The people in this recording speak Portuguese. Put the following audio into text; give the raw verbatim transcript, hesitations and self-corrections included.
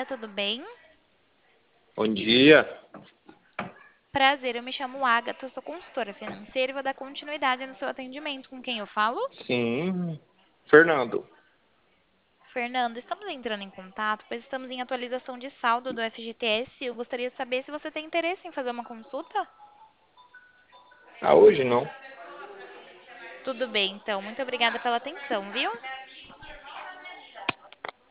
tudo bem? Bom dia. Prazer, eu me chamo Agatha, sou consultora financeira e vou dar continuidade no seu atendimento. Com quem eu falo? Sim, Fernando. Fernanda, estamos entrando em contato, pois estamos em atualização de saldo do F G T S. Eu gostaria de saber se você tem interesse em fazer uma consulta. Ah, hoje não. Tudo bem, então. Muito obrigada pela atenção, viu?